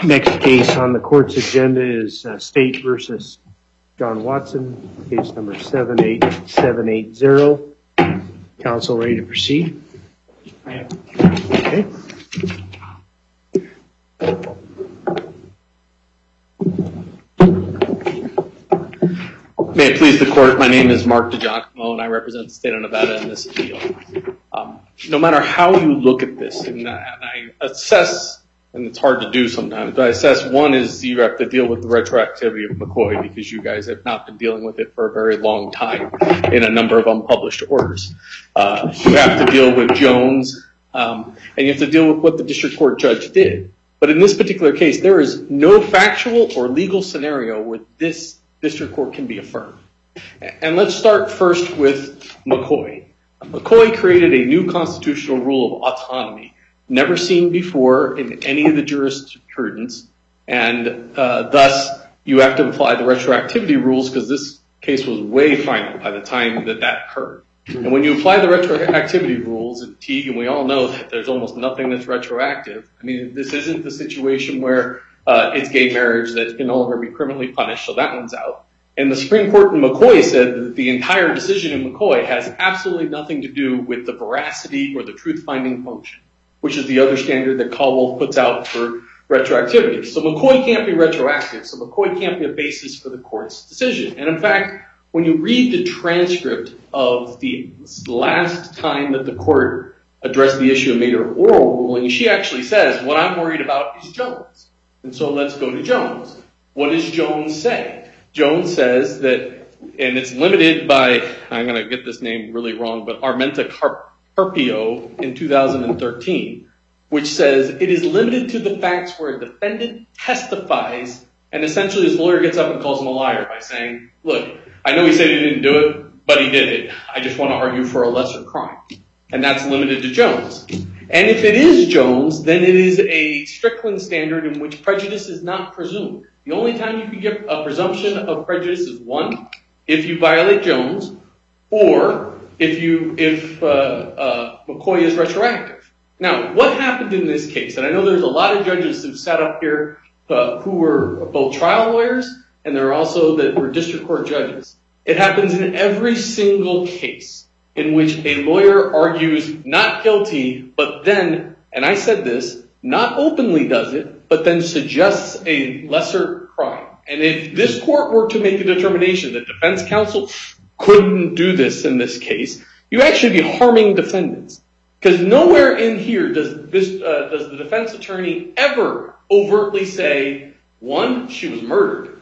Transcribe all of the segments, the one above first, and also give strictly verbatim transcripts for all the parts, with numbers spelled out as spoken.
Next case on the court's agenda is uh, State versus John Watson, case number seven eight seven eight zero. Counsel ready to proceed? Okay. May it please the court, my name is Mark DiGiacomo and I represent the state of Nevada in this appeal. Um, no matter how you look at this, and I, and I assess, and it's hard to do sometimes, but I assess one is you have to deal with the retroactivity of McCoy because you guys have not been dealing with it for a very long time in a number of unpublished orders. Uh, you have to deal with Jones, um, and you have to deal with what the district court judge did. But in this particular case, there is no factual or legal scenario where this district court can be affirmed. And let's start first with McCoy. McCoy created a new constitutional rule of autonomy, never seen before in any of the jurisprudence, and uh, thus you have to apply the retroactivity rules because this case was way final by the time that that occurred. And when you apply the retroactivity rules in Teague, and we all know that there's almost nothing that's retroactive, I mean, this isn't the situation where Uh, it's gay marriage that can no longer be criminally punished, so that one's out. And the Supreme Court in McCoy said that the entire decision in McCoy has absolutely nothing to do with the veracity or the truth-finding function, which is the other standard that Caldwell puts out for retroactivity. So McCoy can't be retroactive, so McCoy can't be a basis for the court's decision. And in fact, when you read the transcript of the last time that the court addressed the issue and made her oral ruling, she actually says, what I'm worried about is Jones. And so let's go to Jones. What does Jones say? Jones says that, and it's limited by, I'm going to get this name really wrong, but Armenta Carpio in two thousand thirteen, which says it is limited to the facts where a defendant testifies and essentially his lawyer gets up and calls him a liar by saying, look, I know he said he didn't do it, but he did it. I just want to argue for a lesser crime. And that's limited to Jones. And if it is Jones, then it is a Strickland standard in which prejudice is not presumed. The only time you can get a presumption of prejudice is one, if you violate Jones, or if you if uh, uh, McCoy is retroactive. Now, what happened in this case? And I know there's a lot of judges who sat up here uh, who were both trial lawyers, and there are also that were district court judges. It happens in every single case in which a lawyer argues not guilty, but then, and I said this, not openly does it, but then suggests a lesser crime. And if this court were to make a determination that defense counsel couldn't do this in this case, you actually be harming defendants. Because nowhere in here does this, uh, does the defense attorney ever overtly say, one, she was murdered,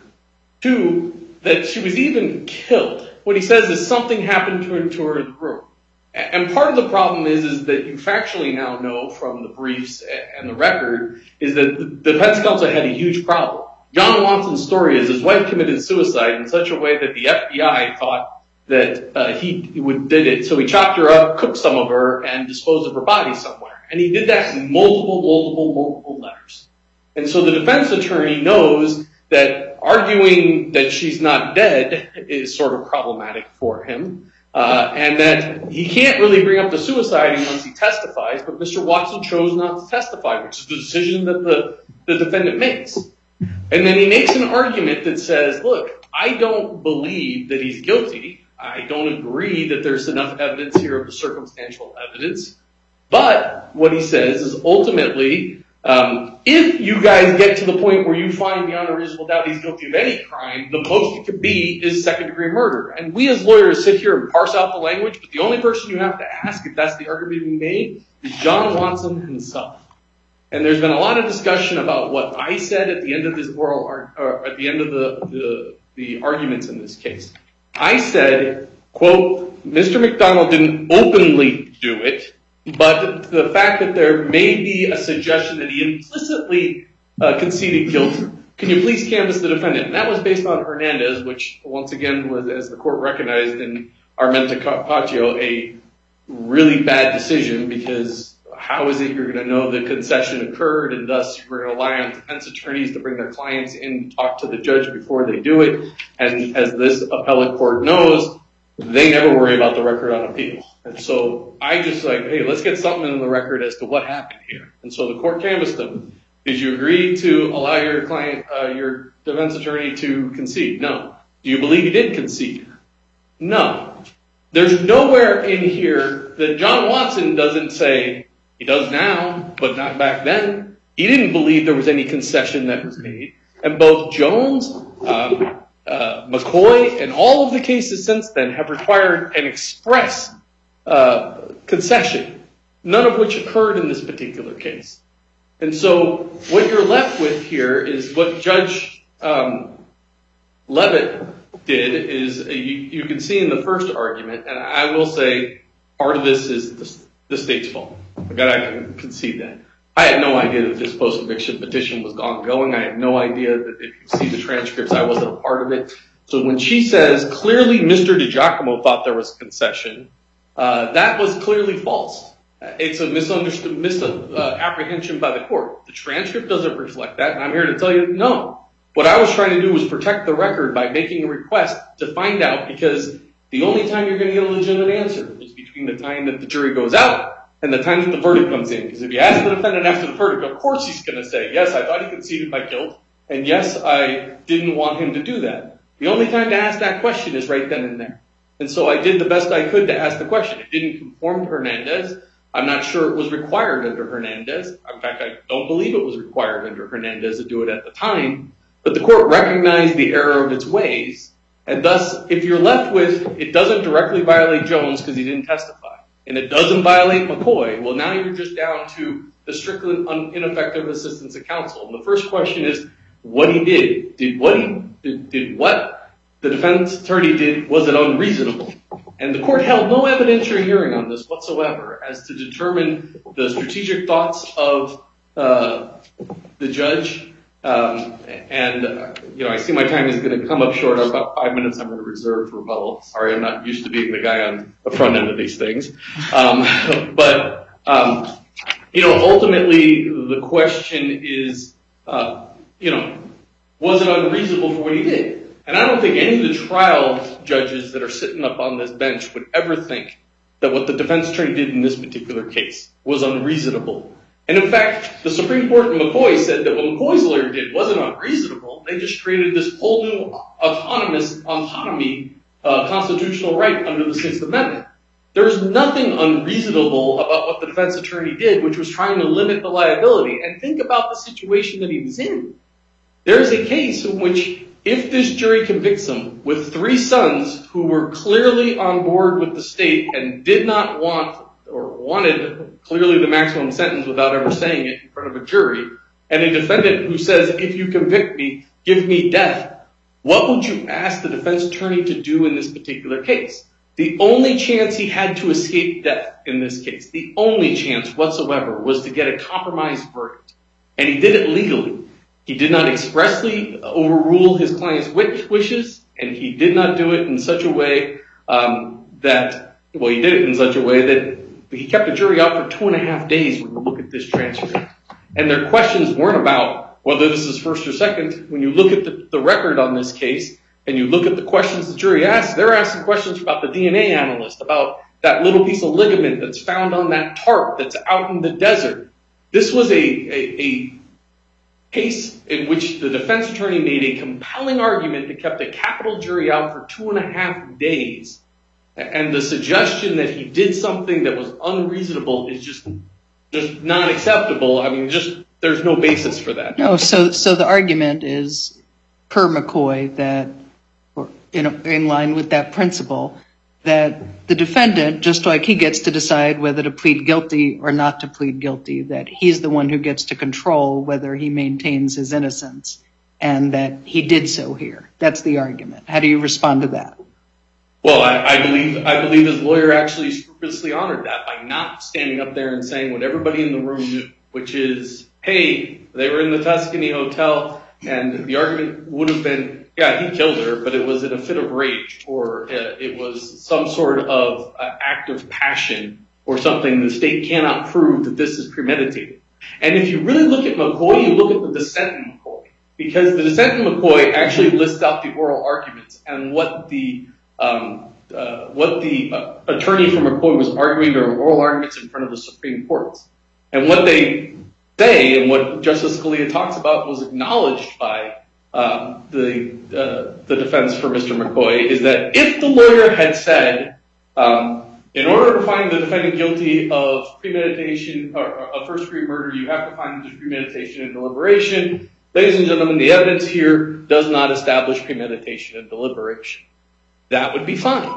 two, that she was even killed. What he says is something happened to her, to her in the room. And part of the problem is, is that you factually now know from the briefs and the record is that the defense counsel had a huge problem. John Watson's story is his wife committed suicide in such a way that the F B I thought that uh, he, he would did it. So he chopped her up, cooked some of her, and disposed of her body somewhere. And he did that in multiple, multiple, multiple letters. And so the defense attorney knows that arguing that she's not dead is sort of problematic for him, uh, and that he can't really bring up the suicide unless he testifies, but Mister Watson chose not to testify, which is the decision that the, the defendant makes. And then he makes an argument that says, look, I don't believe that he's guilty. I don't agree that there's enough evidence here of the circumstantial evidence. But what he says is ultimately, Um, if you guys get to the point where you find beyond a reasonable doubt he's guilty of any crime, the most it could be is second degree murder. And we as lawyers sit here and parse out the language, but the only person you have to ask if that's the argument being made is John Watson himself. And there's been a lot of discussion about what I said at the end of this oral, or at the end of the, the, the arguments in this case. I said, quote, Mister McDonald didn't openly do it, but the fact that there may be a suggestion that he implicitly uh, conceded guilt, can you please canvass the defendant? And that was based on Hernandez, which once again was, as the court recognized in Armenta Carpio, a really bad decision because how is it you're going to know the concession occurred and thus you're going to rely on defense attorneys to bring their clients in to talk to the judge before they do it. And as this appellate court knows, they never worry about the record on appeal. And so I just like, hey, let's get something in the record as to what happened here. And so the court canvassed them. The Did you agree to allow your client, uh, your defense attorney to concede? No. Do you believe he did concede? No. There's nowhere in here that John Watson doesn't say, he does now, but not back then. He didn't believe there was any concession that was made. And both Jones, uh, uh, McCoy, and all of the cases since then have required an express uh, concession, none of which occurred in this particular case. And so what you're left with here is what Judge um, Levitt did is uh, you, you can see in the first argument, and I will say part of this is the, the state's fault. I can concede that. I had no idea that this post-conviction petition was ongoing. I had no idea that if you see the transcripts, I wasn't a part of it. So when she says, clearly Mister DiGiacomo thought there was a concession, uh, that was clearly false. It's a misunderstood, misapprehension by the court. The transcript doesn't reflect that, and I'm here to tell you, no. What I was trying to do was protect the record by making a request to find out, because the only time you're going to get a legitimate answer is between the time that the jury goes out and the time that the verdict comes in. Because if you ask the defendant after the verdict, of course he's going to say, yes, I thought he conceded my guilt, and yes, I didn't want him to do that. The only time to ask that question is right then and there. And so I did the best I could to ask the question. It didn't conform to Hernandez. I'm not sure it was required under Hernandez. In fact, I don't believe it was required under Hernandez to do it at the time. But the court recognized the error of its ways. And thus, if you're left with, it doesn't directly violate Jones because he didn't testify, and it doesn't violate McCoy, well, now you're just down to the strictly ineffective assistance of counsel. And the first question is what he did. Did what he did, did what the defense attorney did, was it unreasonable? And the court held no evidentiary hearing on this whatsoever as to determine the strategic thoughts of uh, the judge. Um, and, uh, you know, I see my time is going to come up short. About five minutes I'm going to reserve for rebuttal. Sorry, I'm not used to being the guy on the front end of these things. Um, but, um, you know, ultimately the question is, uh, you know, was it unreasonable for what he did? And I don't think any of the trial judges that are sitting up on this bench would ever think that what the defense attorney did in this particular case was unreasonable. And in fact, the Supreme Court in McCoy said that what McCoy's lawyer did wasn't unreasonable. They just created this whole new autonomous autonomy uh, constitutional right under the Sixth Amendment. There's nothing unreasonable about what the defense attorney did, which was trying to limit the liability. And think about the situation that he was in. There's a case in which if this jury convicts him with three sons who were clearly on board with the state and did not want or wanted clearly the maximum sentence without ever saying it in front of a jury, and a defendant who says, if you convict me, give me death, what would you ask the defense attorney to do in this particular case? The only chance he had to escape death in this case, the only chance whatsoever, was to get a compromised verdict. And he did it legally. He did not expressly overrule his client's wishes, and he did not do it in such a way um, that, well, he did it in such a way that he kept the jury out for two and a half days when you look at this transcript. And their questions weren't about whether this is first or second. When you look at the, the record on this case and you look at the questions the jury asked, they're asking questions about the D N A analyst, about that little piece of ligament that's found on that tarp that's out in the desert. This was a, a, a case in which the defense attorney made a compelling argument that kept a capital jury out for two and a half days. And the suggestion that he did something that was unreasonable is just just not acceptable. I mean, just there's no basis for that. No, so so the argument is, per McCoy, that, or in, in line with that principle, that the defendant, just like he gets to decide whether to plead guilty or not to plead guilty, that he's the one who gets to control whether he maintains his innocence, and that he did so here. That's the argument. How do you respond to that? Well, I, I believe I believe his lawyer actually scrupulously honored that by not standing up there and saying what everybody in the room knew, which is, hey, they were in the Tuscany Hotel, and the argument would have been, yeah, he killed her, but it was in a fit of rage, or uh, it was some sort of uh, act of passion, or something the state cannot prove that this is premeditated. And if you really look at McCoy, you look at the dissent in McCoy, because the dissent in McCoy actually lists out the oral arguments and what the Um, uh, what the uh, attorney for McCoy was arguing during oral arguments in front of the Supreme Court. And what they say, and what Justice Scalia talks about was acknowledged by um, the uh, the defense for Mister McCoy, is that if the lawyer had said, um, in order to find the defendant guilty of premeditation or of first degree murder, you have to find there's premeditation and deliberation. Ladies and gentlemen, the evidence here does not establish premeditation and deliberation. That would be fine.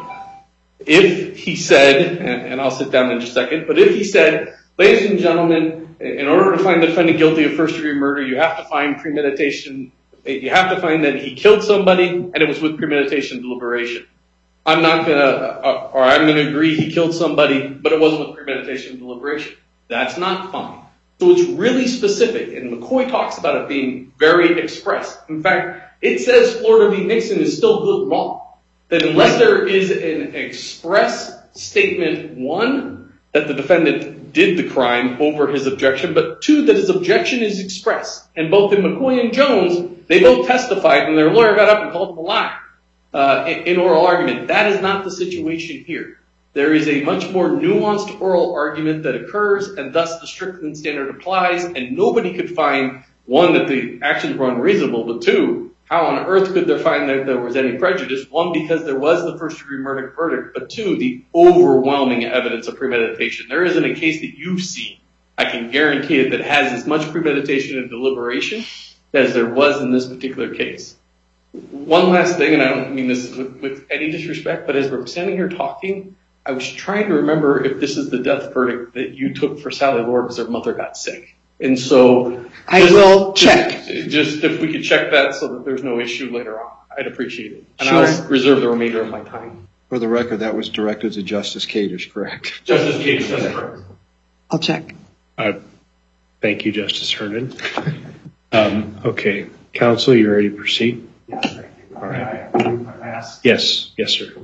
If he said, and I'll sit down in just a second, but if he said, ladies and gentlemen, in order to find the defendant guilty of first degree murder, you have to find premeditation, you have to find that he killed somebody and it was with premeditation and deliberation. I'm not going to, or I'm going to agree he killed somebody, but it wasn't with premeditation and deliberation. That's not fine. So it's really specific, and McCoy talks about it being very express. In fact, it says Florida v. Nixon is still good law, that unless there is an express statement, one, that the defendant did the crime over his objection, but two, that his objection is express. And both in McCoy and Jones, they both testified, and their lawyer got up and called them a liar. Uh, in, in oral argument. That is not the situation here. There is a much more nuanced oral argument that occurs, and thus the Strickland standard applies, and nobody could find, one, that the actions were unreasonable, but two, how on earth could they find that there was any prejudice? One, because there was the first degree murder verdict, but two, the overwhelming evidence of premeditation. There isn't a case that you've seen, I can guarantee it, that has as much premeditation and deliberation as there was in this particular case. One last thing, and I don't mean this with, with any disrespect, but as we're standing here talking, I was trying to remember if this is the death verdict that you took for Sally Lord because her mother got sick. And so I just, will check. Just, just if we could check that so that there's no issue later on, I'd appreciate it. And sure. I'll reserve the remainder of my time. For the record, that was directed to Justice Kadish, correct? Justice Kadish, that's correct. I'll check. Uh, thank you, Justice Herndon. um, okay, counsel, you ready to proceed? Yes. All right. I, yes, yes, sir.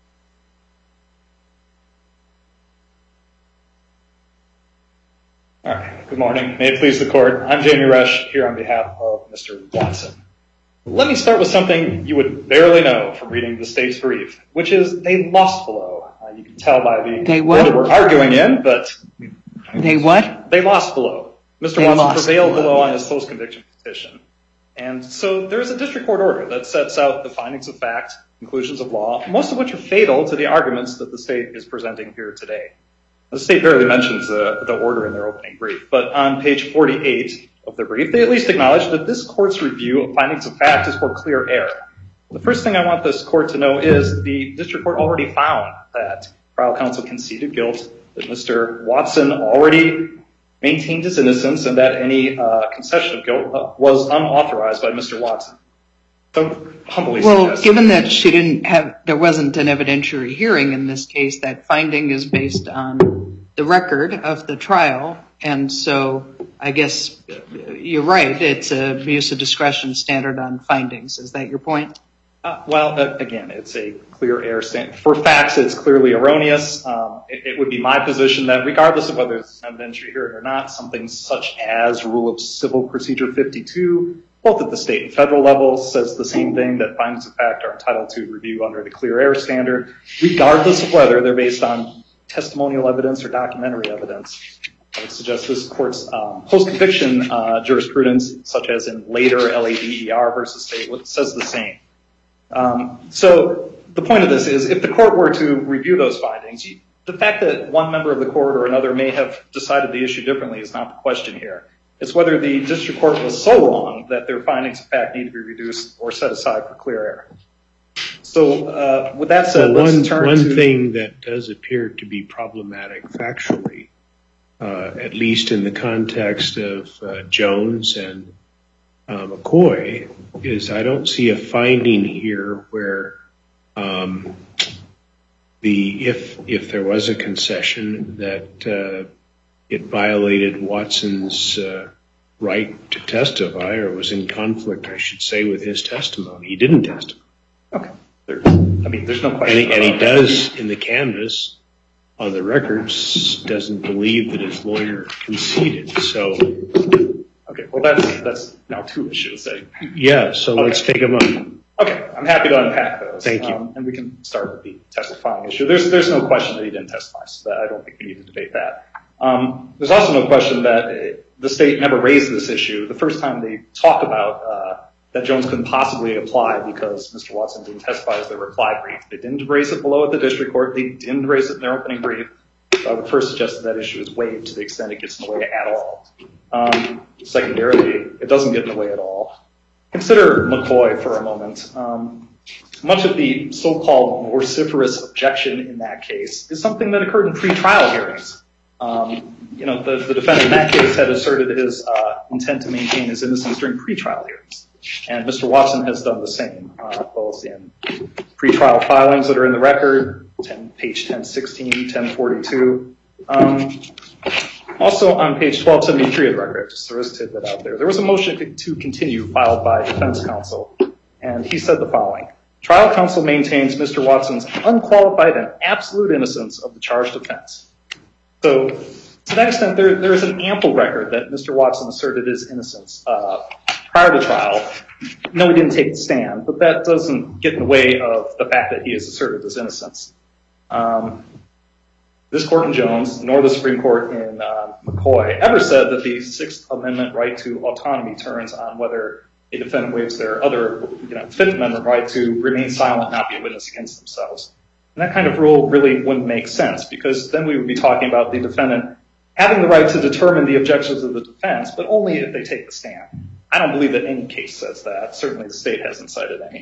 All right. Good morning. May it please the court. I'm Jamie Resch here on behalf of Mister Watson. Let me start with something you would barely know from reading the state's brief, which is they lost below. Uh, you can tell by the they what? order we're arguing in, but they what? They lost below. Mister They Watson prevailed below. below on his post-conviction petition. And so there is a district court order that sets out the findings of fact, conclusions of law, most of which are fatal to the arguments that the state is presenting here today. The state barely mentions the, the order in their opening brief, but on page forty-eight of their brief, they at least acknowledge that this court's review of findings of fact is for clear error. The first thing I want this court to know is the district court already found that trial counsel conceded guilt, that Mister Watson already maintained his innocence, and that any uh, concession of guilt uh, was unauthorized by Mister Watson. So, humbly Well, suggest. given that she didn't have, there wasn't an evidentiary hearing in this case, that finding is based on the record of the trial, and so I guess you're right, it's a abuse of discretion standard on findings. Is that your point? Uh, well, uh, again, it's a clear error standard. For facts, it's clearly erroneous. Um, it, it would be my position that regardless of whether it's an evidentiary hearing or not, something such as Rule of Civil Procedure fifty-two, both at the state and federal level, says the same thing, that findings of fact are entitled to review under the clear error standard, regardless of whether they're based on testimonial evidence or documentary evidence. I would suggest this court's um, post-conviction uh, jurisprudence, such as in later L A D E R versus state, says the same. Um, so the point of this is, if the court were to review those findings, you, the fact that one member of the court or another may have decided the issue differently is not the question here. It's whether the district court was so wrong that their findings of fact need to be reduced or set aside for clear error. So uh, with that said, well, let's one, turn one to... thing that does appear to be problematic factually, uh, at least in the context of uh, Jones and Uh, McCoy, is I don't see a finding here where um, the if if there was a concession that uh, it violated Watson's uh, right to testify, or was in conflict, I should say, with his testimony. He didn't testify. Okay. There's, I mean, there's no question. And he, and he about does, that. in the canvas, on the records, doesn't believe that his lawyer conceded. So, Okay, well, that's that's now two issues. I, yeah, so okay. let's take them up. Okay, I'm happy to unpack those. Thank you. Um, and we can start with the testifying issue. There's there's no question that he didn't testify, so that I don't think we need to debate that. Um, there's also no question that the state never raised this issue. The first time they talk about uh, that Jones couldn't possibly apply because Mister Watson didn't testify as their reply brief. They didn't raise it below at the district court. They didn't raise it in their opening brief. So I would first suggest that that issue is waived to the extent it gets in the way at all. Um, secondarily, it doesn't get in the way at all. Consider McCoy for a moment. Um, much of the so-called vociferous objection in that case is something that occurred in pretrial hearings. Um, you know, the, the defendant in that case had asserted his uh, intent to maintain his innocence during pretrial hearings. And Mister Watson has done the same, uh, both in pretrial filings that are in the record, ten, page ten sixteen, ten forty-two. Um, also on page twelve seventy-three of the record, just there is a tidbit out there, there was a motion to continue filed by defense counsel, and he said the following: trial counsel maintains Mister Watson's unqualified and absolute innocence of the charged offense. So to that extent, there, there is an ample record that Mister Watson asserted his innocence uh, prior to trial. No, he didn't take the stand, but that doesn't get in the way of the fact that he has asserted his innocence. Um, this court in Jones, nor the Supreme Court in uh, McCoy, ever said that the Sixth Amendment right to autonomy turns on whether a defendant waives their other, you know, Fifth Amendment right to remain silent and not be a witness against themselves. And that kind of rule really wouldn't make sense, because then we would be talking about the defendant having the right to determine the objections of the defense, but only if they take the stand. I don't believe that any case says that. Certainly the state hasn't cited any.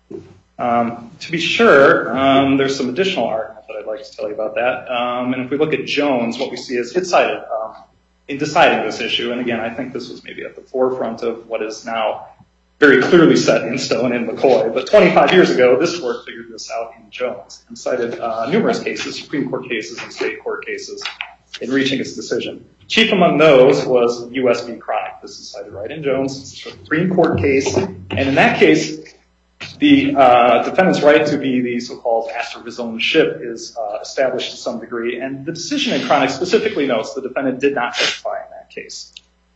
Um, to be sure, um, there's some additional argument that I'd like to tell you about that. Um, and if we look at Jones, what we see is it cited um, in deciding this issue. And again, I think this was maybe at the forefront of what is now very clearly set in stone in McCoy. But twenty-five years ago, this court figured this out in Jones and cited uh, numerous cases, Supreme Court cases and state court cases, in reaching its decision. Chief among those was U S v. Chronic. This is cited right in Jones. It's a Supreme Court case. And in that case, the uh, defendant's right to be the so-called master of his own ship is uh, established to some degree. And the decision in Chronic specifically notes the defendant did not testify in that case.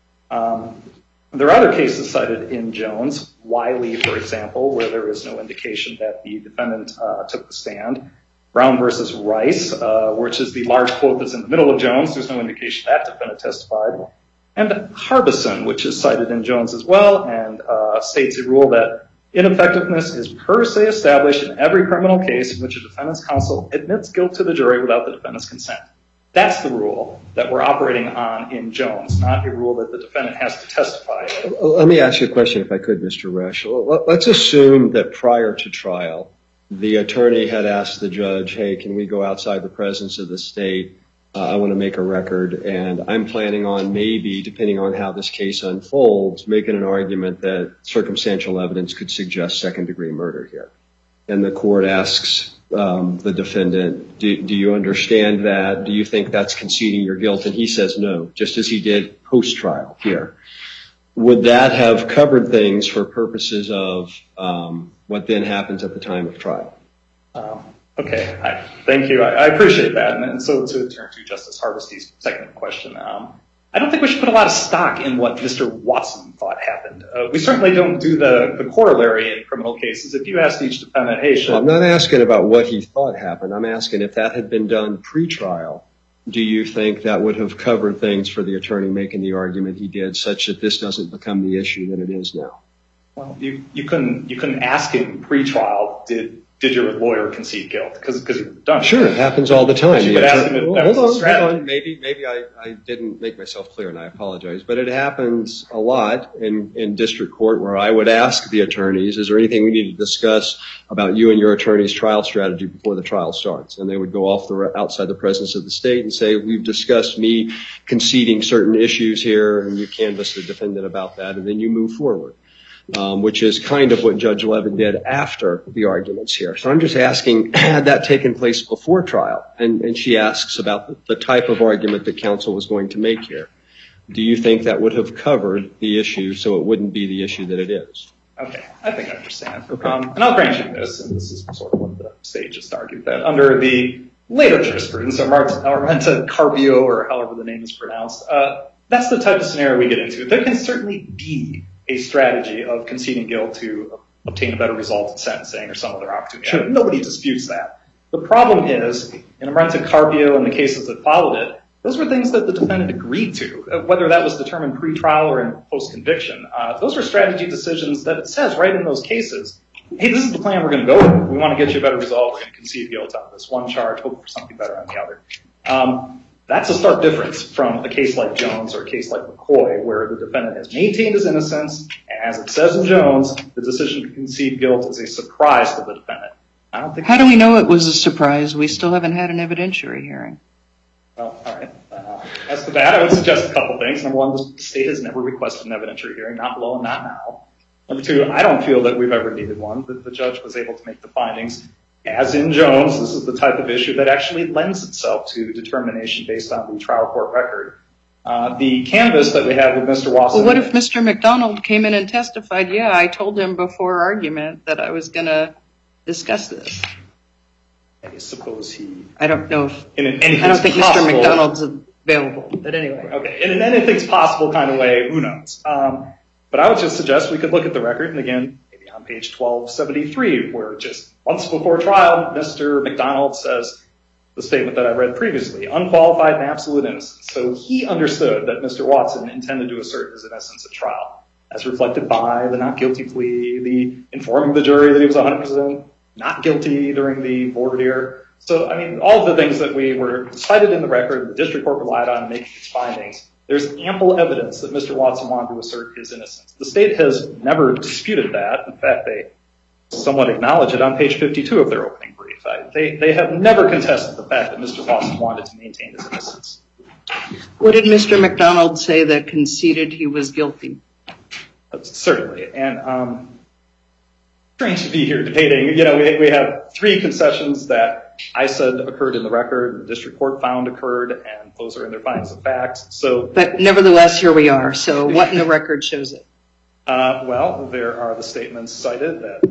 Um, there are other cases cited in Jones, Wiley, for example, where there is no indication that the defendant uh, took the stand. Brown versus Rice, uh, which is the large quote that's in the middle of Jones. There's no indication that defendant testified. And Harbison, which is cited in Jones as well, and uh, states a rule that ineffectiveness is per se established in every criminal case in which a defendant's counsel admits guilt to the jury without the defendant's consent. That's the rule that we're operating on in Jones, not a rule that the defendant has to testify. Let me ask you a question, if I could, Mister Resch. Let's assume that prior to trial, the attorney had asked the judge, hey, can we go outside the presence of the state? Uh, I want to make a record, and I'm planning on maybe, depending on how this case unfolds, making an argument that circumstantial evidence could suggest second-degree murder here. And the court asks um, the defendant, do, do you understand that? Do you think that's conceding your guilt? And he says no, just as he did post-trial here. Would that have covered things for purposes of um, what then happens at the time of trial? Um, okay, I, thank you. I, I appreciate that. And, and so to turn to Justice Harvesty's second question, um, I don't think we should put a lot of stock in what Mister Watson thought happened. Uh, we certainly don't do the, the corollary in criminal cases. If you asked each defendant, hey, should... Well, I'm not asking about what he thought happened. I'm asking if that had been done pre-trial, do you think that would have covered things for the attorney making the argument he did, such that this doesn't become the issue that it is now? Well, you, you couldn't you couldn't ask him pre-trial, did did your lawyer concede guilt? Because because you've done it. Sure, it happens all the time. You could ask him if that was a strategy. Hold on, maybe maybe I, I didn't make myself clear, and I apologize, but it happens a lot in, in district court where I would ask the attorneys, is there anything we need to discuss about you and your attorney's trial strategy before the trial starts? And they would go off the outside the presence of the state and say, we've discussed me conceding certain issues here, and you canvass the defendant about that, and then you move forward. Um, which is kind of what Judge Levin did after the arguments here. So I'm just asking, had that taken place before trial? And, and she asks about the, the type of argument that counsel was going to make here. Do you think that would have covered the issue so it wouldn't be the issue that it is? Okay, I think I understand. Okay. Um, and I'll grant you this, and this is sort of what the state just argued, that under the later jurisprudence, Armenta Carpio, or however the name is pronounced, uh, that's the type of scenario we get into. There can certainly be a strategy of conceding guilt to obtain a better result in sentencing or some other opportunity. Sure. Nobody disputes that. The problem is, in Armenta Carpio and the cases that followed it, those were things that the defendant agreed to, whether that was determined pre-trial or in post-conviction. Uh, those were strategy decisions that it says right in those cases, hey, this is the plan we're going to go with. We want to get you a better result. We're going to concede guilt on this one charge, hope for something better on the other. Um, that's a stark difference from a case like Jones or a case like McCoy, where the defendant has maintained his innocence, and as it says in Jones, the decision to concede guilt is a surprise to the defendant. I don't think. How do we know it was a surprise? We still haven't had an evidentiary hearing. Well, all right. Uh, as to that, I would suggest a couple things. Number one, the state has never requested an evidentiary hearing, not below and not now. Number two, I don't feel that we've ever needed one. The, the judge was able to make the findings. As in Jones, this is the type of issue that actually lends itself to determination based on the trial court record. Uh, the canvas that we have with Mister Watson. Well, what if Mister McDonald came in and testified, yeah, I told him before argument that I was going to discuss this? I suppose he. I don't know if. In an I don't think possible, Mister McDonald's available, but anyway. Okay, in an anything's possible kind of way, who knows? Um, but I would just suggest we could look at the record, and again, maybe on page twelve seventy-three, where just months before trial, Mister McDonald says the statement that I read previously, unqualified and absolute innocence. So he understood that Mister Watson intended to assert his innocence at trial, as reflected by the not guilty plea, the informing the jury that he was one hundred percent not guilty during the voir dire. So, I mean, all of the things that we were cited in the record, the district court relied on in making its findings, there's ample evidence that Mister Watson wanted to assert his innocence. The state has never disputed that. In fact, they somewhat acknowledge it on page fifty-two of their opening brief. I, they, they have never contested the fact that Mister Watson wanted to maintain his innocence. What did Mister McDonald say that conceded he was guilty? Uh, certainly. And um, strange to be here debating. You know, we, we have three concessions that I said occurred in the record, the district court found occurred, and those are in their findings of fact. So, but nevertheless, here we are. So what in the record shows it? Uh, well, there are the statements cited that,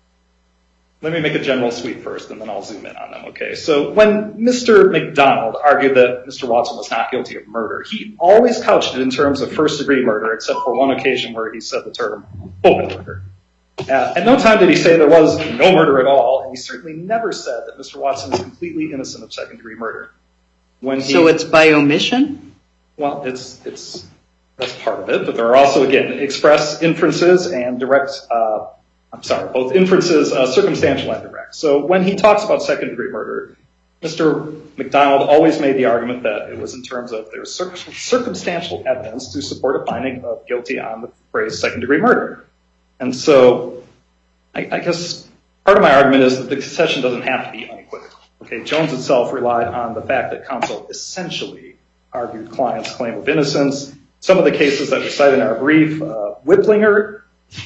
let me make a general sweep first and then I'll zoom in on them, okay? So when Mister McDonald argued that Mister Watson was not guilty of murder, he always couched it in terms of first degree murder, except for one occasion where he said the term open murder. Uh, at no time did he say there was no murder at all, and he certainly never said that Mister Watson is completely innocent of second degree murder. When he, so it's by omission? Well, it's, it's, that's part of it, but there are also, again, express inferences and direct, uh, I'm sorry, both inferences, uh, circumstantial and direct. So when he talks about second degree murder, Mister McDonald always made the argument that it was in terms of there's cir- circumstantial evidence to support a finding of guilty on the phrase second degree murder. And so I, I guess part of my argument is that the concession doesn't have to be unequivocal. Okay, Jones itself relied on the fact that counsel essentially argued client's claim of innocence. Some of the cases that we cite in our brief, uh, Whiplinger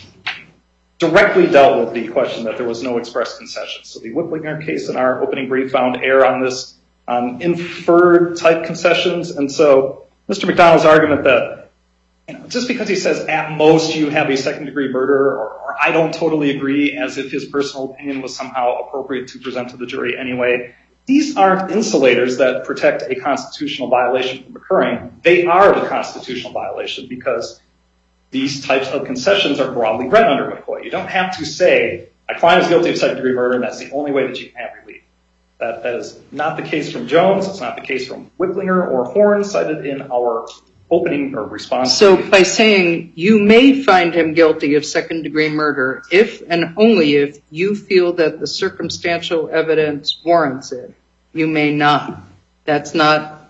directly dealt with the question that there was no express concession. So the Whiplinger case in our opening brief found error on this, on inferred type concessions. And so Mister McDonald's argument that, you know, just because he says at most you have a second degree murder, or, or I don't totally agree, as if his personal opinion was somehow appropriate to present to the jury anyway, these aren't insulators that protect a constitutional violation from occurring. They are the constitutional violation because these types of concessions are broadly read under McCoy. You don't have to say, a client is guilty of second degree murder, and that's the only way that you can have relief. That, that is not the case from Jones. It's not the case from Whiplinger or Horn cited in our opening or response. So by saying you may find him guilty of second degree murder if and only if you feel that the circumstantial evidence warrants it, you may not. That's not,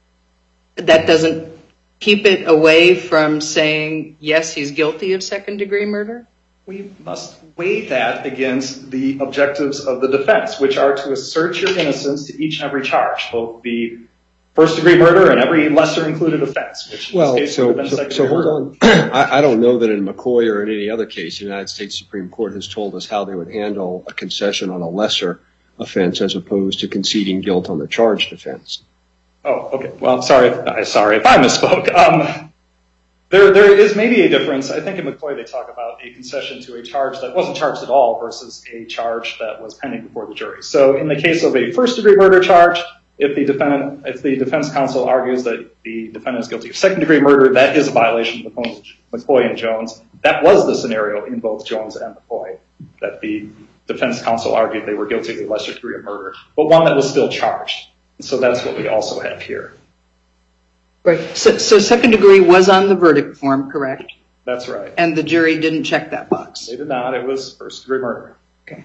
that doesn't keep it away from saying, yes, he's guilty of second degree murder? We must weigh that against the objectives of the defense, which are to assert your innocence to each and every charge, both the first degree murder and every lesser included offense, which well, in this case so, would have been so, second so degree hold murder. on. I, I don't know that in McCoy or in any other case, the United States Supreme Court has told us how they would handle a concession on a lesser offense as opposed to conceding guilt on the charged offense. Oh, okay. Well, sorry, I sorry if I misspoke. Um, there, there is maybe a difference. I think in McCoy they talk about a concession to a charge that wasn't charged at all versus a charge that was pending before the jury. So in the case of a first degree murder charge, if the defendant, if the defense counsel argues that the defendant is guilty of second degree murder, that is a violation of McCoy and Jones. That was the scenario in both Jones and McCoy, that the defense counsel argued they were guilty of a lesser degree of murder, but one that was still charged. So that's what we also have here. Right. So, so second degree was on the verdict form, correct? That's right. And the jury didn't check that box. They did not. It was first degree murder. Okay.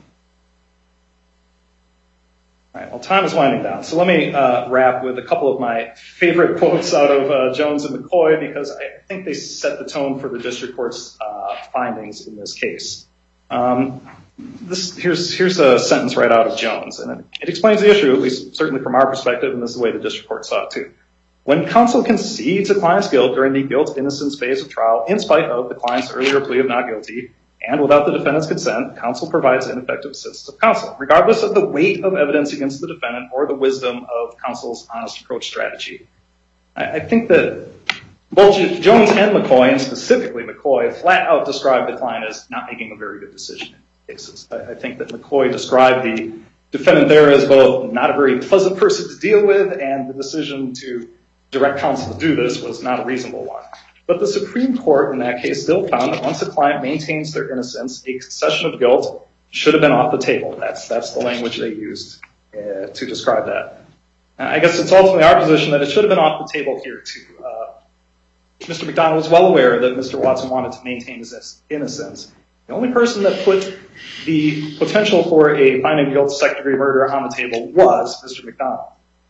All right. Well, time is winding down. So let me uh, wrap with a couple of my favorite quotes out of uh, Jones and McCoy, because I think they set the tone for the district court's uh, findings in this case. Um, this here's here's a sentence right out of Jones, and it, it explains the issue, at least certainly from our perspective, and this is the way the district court saw it too. When counsel concedes a client's guilt during the guilt-innocence phase of trial, in spite of the client's earlier plea of not guilty, and without the defendant's consent, counsel provides ineffective assistance of counsel, regardless of the weight of evidence against the defendant or the wisdom of counsel's honest approach strategy. I, I think that both Jones and McCoy, and specifically McCoy, flat out described the client as not making a very good decision in cases. I, I think that McCoy described the defendant there as both not a very pleasant person to deal with, and the decision to direct counsel to do this was not a reasonable one. But the Supreme Court in that case still found that once a client maintains their innocence, a concession of guilt should have been off the table. That's that's the language they used uh, to describe that. And I guess it's ultimately our position that it should have been off the table here too. Uh, Mister McDonald was well aware that Mister Watson wanted to maintain his innocence. The only person that put the potential for a finding of guilt of second-degree murder on the table was Mister McDonald.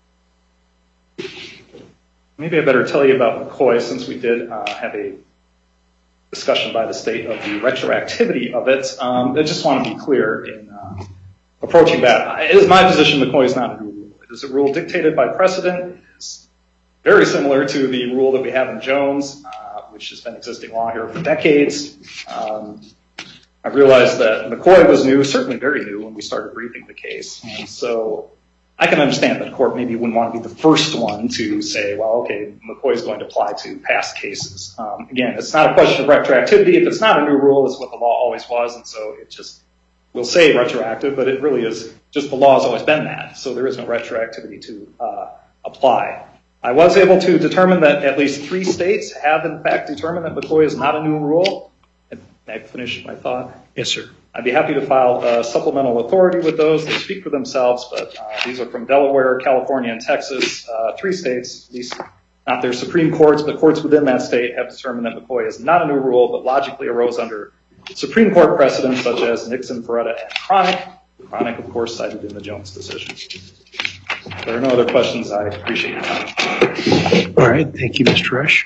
Maybe I better tell you about McCoy, since we did uh, have a discussion by the state of the retroactivity of it. Um, I just want to be clear in uh, approaching that. It is my position McCoy is not a new rule. It is a rule dictated by precedent. It is very similar to the rule that we have in Jones, uh, which has been existing law here for decades. Um, I realized that McCoy was new, certainly very new, when we started briefing the case. And so I can understand that the court maybe wouldn't want to be the first one to say, well, okay, McCoy is going to apply to past cases. Um, again, it's not a question of retroactivity. If it's not a new rule, it's what the law always was, and so it just will say retroactive, but it really is just the law has always been that, so there is no retroactivity to uh, apply. I was able to determine that at least three states have, in fact, determined that McCoy is not a new rule. May I finish my thought? Yes, sir. I'd be happy to file uh, supplemental authority with those. They speak for themselves, but uh, these are from Delaware, California, and Texas. Uh, three states, at least not their Supreme Courts, but courts within that state have determined that McCoy is not a new rule, but logically arose under Supreme Court precedents such as Nixon, Ferretta, and Cronic. Cronic, of course, cited in the Jones decision. If there are no other questions, I appreciate your time. All right. Thank you, Mister Rush.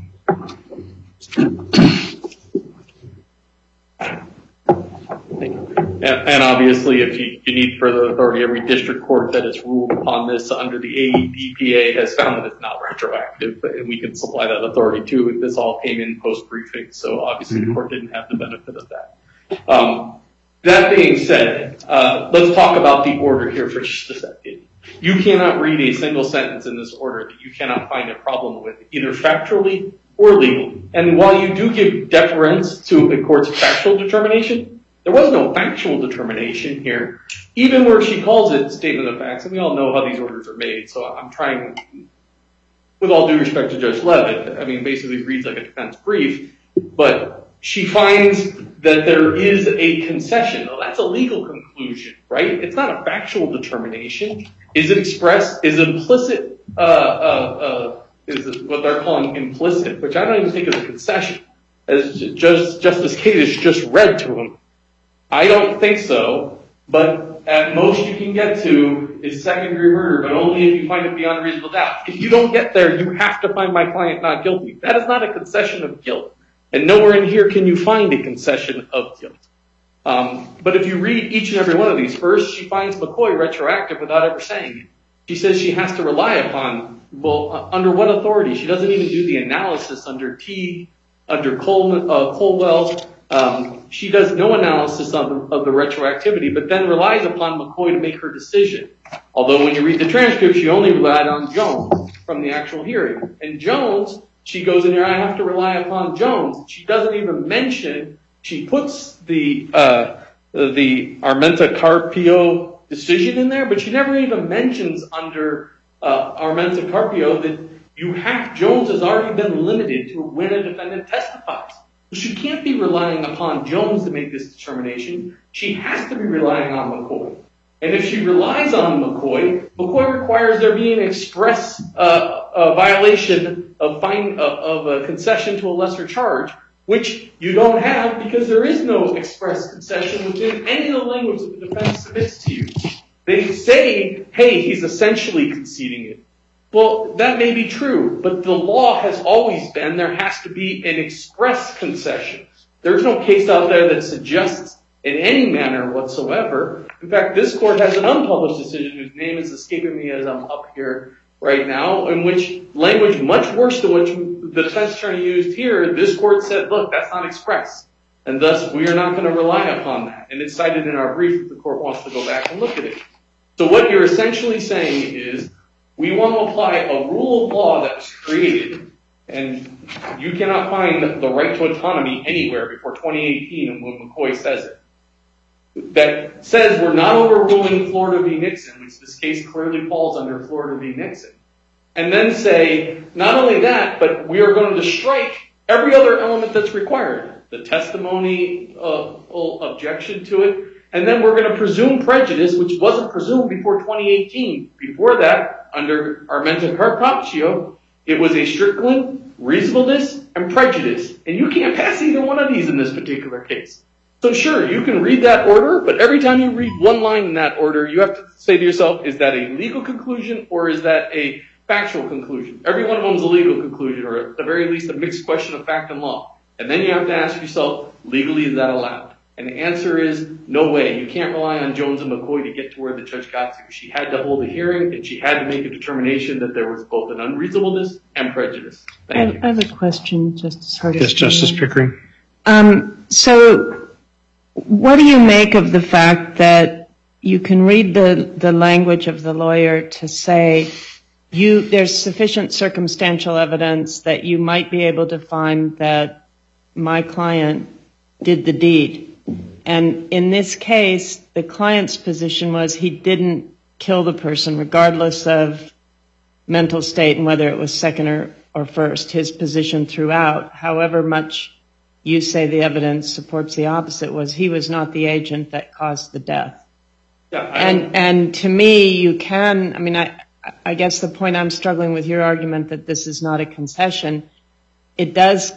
And, and obviously, if you, you need further authority, every district court that has ruled upon this under the A E D P A has found that it's not retroactive, and we can supply that authority too. This all came in post-briefing, so obviously mm-hmm. the court didn't have the benefit of that. Um, that being said, uh, let's talk about the order here for just a second. You cannot read a single sentence in this order that you cannot find a problem with, either factually or legally. And while you do give deference to a court's factual determination, there was no factual determination here, even where she calls it statement of facts, and we all know how these orders are made, so I'm trying, with all due respect to Judge Levitt, I mean, basically reads like a defense brief, but she finds that there is a concession. Well, that's a legal conclusion, right? It's not a factual determination. Is it expressed, is it implicit, uh, uh, uh, is it what they're calling implicit, which I don't even think is a concession, as Just, Justice Kadish just read to him. I don't think so, but at most you can get to is second-degree murder, but only if you find it beyond reasonable doubt. If you don't get there, you have to find my client not guilty. That is not a concession of guilt. And nowhere in here can you find a concession of guilt. Um, but if you read each and every one of these, first she finds McCoy retroactive without ever saying it. She says she has to rely upon, well, uh, under what authority? She doesn't even do the analysis under T, under Col- uh, Colwell. Um, she does no analysis of the, of the retroactivity, but then relies upon McCoy to make her decision. Although when you read the transcript, she only relied on Jones from the actual hearing. And Jones, she goes in here, I have to rely upon Jones. She doesn't even mention, she puts the uh, the Armenta Carpio decision in there, but she never even mentions under uh, Armenta Carpio that you have, Jones has already been limited to when a defendant testifies. She can't be relying upon Jones to make this determination. She has to be relying on McCoy. And if she relies on McCoy, McCoy requires there be an express uh, a violation of fine uh, of a concession to a lesser charge, which you don't have because there is no express concession within any of the language that the defense submits to you. They say, hey, he's essentially conceding it. Well, that may be true, but the law has always been there has to be an express concession. There's no case out there that suggests in any manner whatsoever. In fact, this court has an unpublished decision whose name is escaping me as I'm up here right now, in which language much worse than what the defense attorney used here, this court said, look, that's not express. And thus, we are not going to rely upon that. And it's cited in our brief if the court wants to go back and look at it. So what you're essentially saying is, we want to apply a rule of law that was created, and you cannot find the right to autonomy anywhere before twenty eighteen and when McCoy says it. That says we're not overruling Florida v. Nixon, which this case clearly falls under Florida v. Nixon. And then say, not only that, but we are going to strike every other element that's required. The testimony, uh, objection to it. And then we're going to presume prejudice, which wasn't presumed before twenty eighteen. Before that, under Armenta Carpaccio, it was a Strickland, reasonableness, and prejudice. And you can't pass either one of these in this particular case. So sure, you can read that order, but every time you read one line in that order, you have to say to yourself, is that a legal conclusion or is that a factual conclusion? Every one of them is a legal conclusion, or at the very least a mixed question of fact and law. And then you have to ask yourself, legally, is that allowed? And the answer is, no way. You can't rely on Jones and McCoy to get to where the judge got to. She had to hold a hearing, and she had to make a determination that there was both an unreasonableness and prejudice. Thank I, you. I have a question, Justice Hardiman. Yes, Justice Pickering. Um, so what do you make of the fact that you can read the, the language of the lawyer to say you there's sufficient circumstantial evidence that you might be able to find that my client did the deed? And in this case, the client's position was he didn't kill the person, regardless of mental state and whether it was second or, or first. His position throughout, however much you say the evidence supports the opposite, was he was not the agent that caused the death. Yeah, I and and to me, you can, I mean, I, I guess the point I'm struggling with your argument that this is not a concession, it does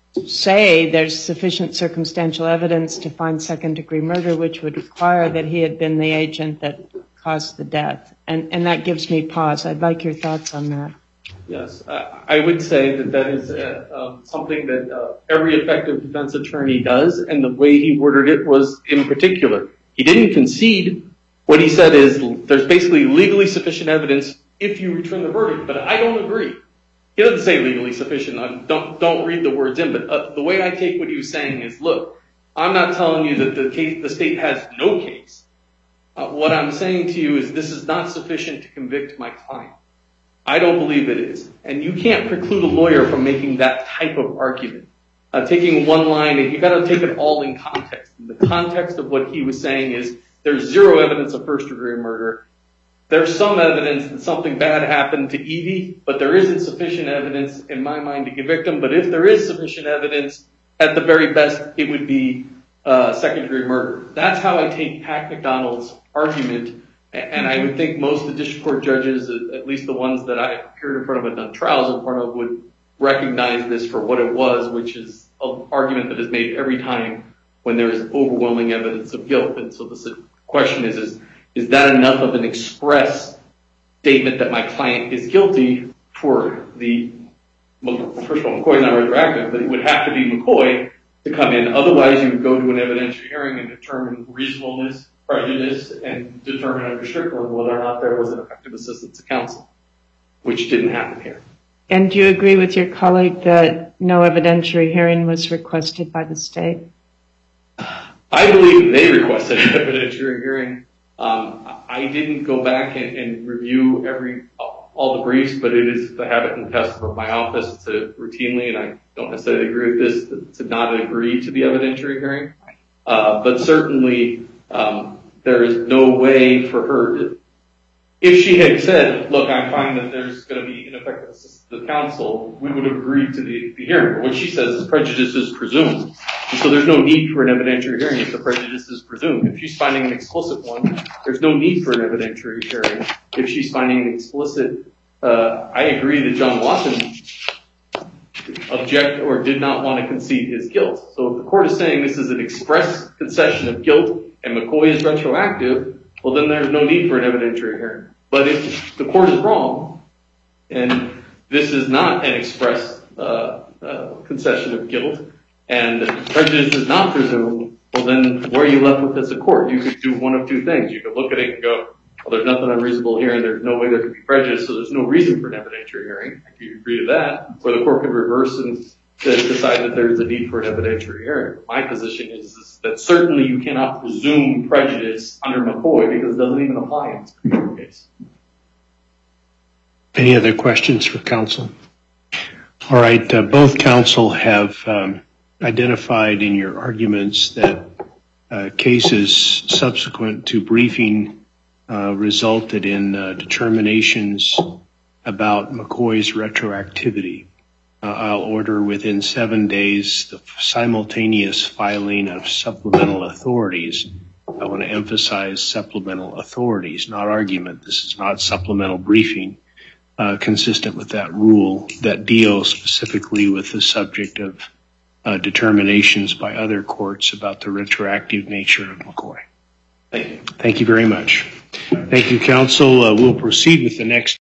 say there's sufficient circumstantial evidence to find second-degree murder, which would require that he had been the agent that caused the death. And, and that gives me pause. I'd like your thoughts on that. Yes, uh, I would say that that is uh, uh, something that uh, every effective defense attorney does, and the way he worded it was in particular. He didn't concede. What he said is there's basically legally sufficient evidence if you return the verdict, but I don't agree. He doesn't say legally sufficient. I don't don't read the words in, but uh, the way I take what he was saying is, look, I'm not telling you that the case, the state has no case. Uh, what I'm saying to you is this is not sufficient to convict my client. I don't believe it is. And you can't preclude a lawyer from making that type of argument. Uh, taking one line, and you got to take it all in context. And the context of what he was saying is there's zero evidence of first-degree murder. There's some evidence that something bad happened to Evie, but there isn't sufficient evidence in my mind to convict him. But if there is sufficient evidence, at the very best, it would be uh, second-degree murder. That's how I take Pat McDonald's argument. And I would think most of the district court judges, at least the ones that I appeared in front of and done trials in front of, would recognize this for what it was, which is an argument that is made every time when there is overwhelming evidence of guilt. And so the question is, is, is that enough of an express statement that my client is guilty for the, well, first of all, McCoy's not retroactive, but it would have to be McCoy to come in. Otherwise, you would go to an evidentiary hearing and determine reasonableness, prejudice, and determine under Strickland whether or not there was an effective assistance to counsel, which didn't happen here. And do you agree with your colleague that no evidentiary hearing was requested by the state? I believe they requested an evidentiary hearing. Um, I didn't go back and, and review every all the briefs, but it is the habit and custom of my office to routinely, and I don't necessarily agree with this, to, to not agree to the evidentiary hearing. Uh, but certainly, um, there is no way for her, if she had said, look, I find that there's going to be ineffective assistance to counsel, we would have agreed to the, the hearing. But what she says is prejudice is presumed. And so there's no need for an evidentiary hearing if the prejudice is presumed. If she's finding an explicit one, there's no need for an evidentiary hearing if she's finding an explicit uh, I agree that John Watson object or did not want to concede his guilt. So if the court is saying this is an express concession of guilt and McCoy is retroactive, well, then there's no need for an evidentiary hearing. But if the court is wrong and this is not an express uh, uh, concession of guilt and prejudice is not presumed, well, then where are you left with as a court? You could do one of two things. You could look at it and go, well, there's nothing unreasonable here and there's no way there could be prejudice, so there's no reason for an evidentiary hearing. I could agree to that. Or the court could reverse and decide that there's a need for an evidentiary hearing. My position is, is that certainly you cannot presume prejudice under McCoy because it doesn't even apply in this particular case. Any other questions for counsel? All right, uh, both counsel have um, identified in your arguments that uh, cases subsequent to briefing uh, resulted in uh, determinations about McCoy's retroactivity. Uh, I'll order within seven days the simultaneous filing of supplemental authorities. I want to emphasize supplemental authorities, not argument. This is not supplemental briefing. Uh, consistent with that rule that deals specifically with the subject of uh, determinations by other courts about the retroactive nature of McCoy. Thank you. Thank you very much. Thank you, counsel. Uh, we'll proceed with the next